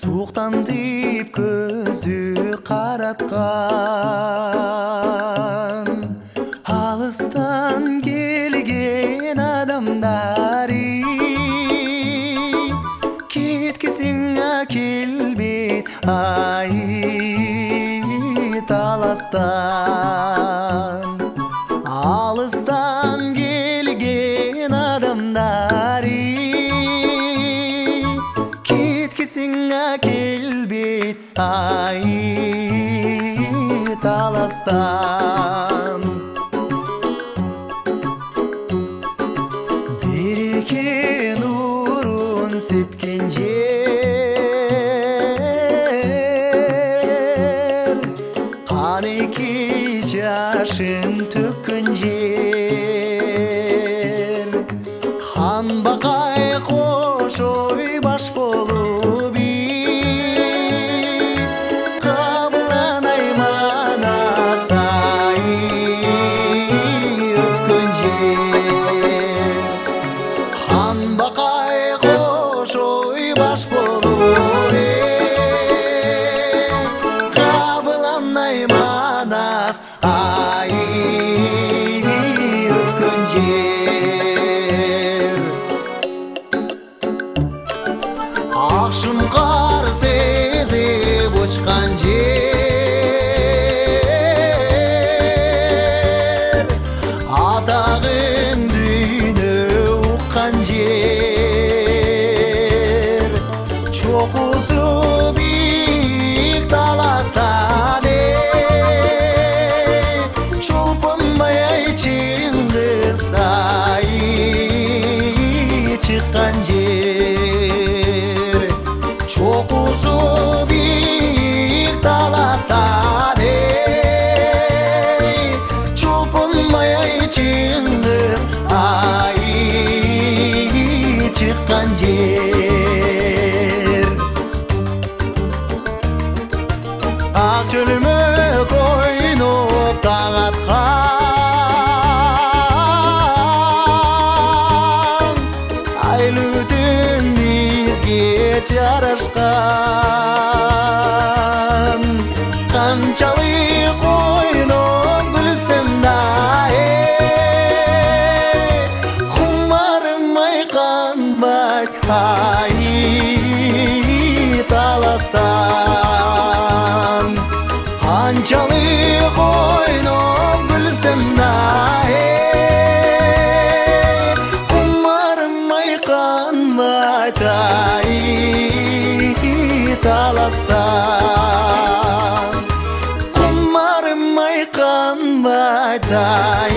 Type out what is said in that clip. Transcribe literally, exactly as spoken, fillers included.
суықтан тиіп көзді қаратқан алыстан келген адамдар кеткісің әкелбейді ай таластан. Алыстан келген адамдар кеткісің әкелбейді ай таластан. Береке нұрын сепкен жер, қанекей жашын төккен жер, хан бақай қош ой баш болып қабыланай манас ай өткен жер. Хан бақай қош ой баш болып қабыланай манас ай өткен жер. Ақшұңқар сезіп ұшқан жер, атағын дүйні ұққан жер, чоқысы биік таластан чолпынмай Шыңғыс ай шыққан жер, чоқысы биік таластан чолпынмай Шыңғыс ай шыққан жер. Ақ чөлмек ойнап таң атқан, айлы түн бізге жарашқан. Қаншалық ойнап күлсем да құмарым қанбайды ай таластан. Қаншалық ойнап күлсем да құмарым қанбайды ай таластан. Құмарым қанбайды ай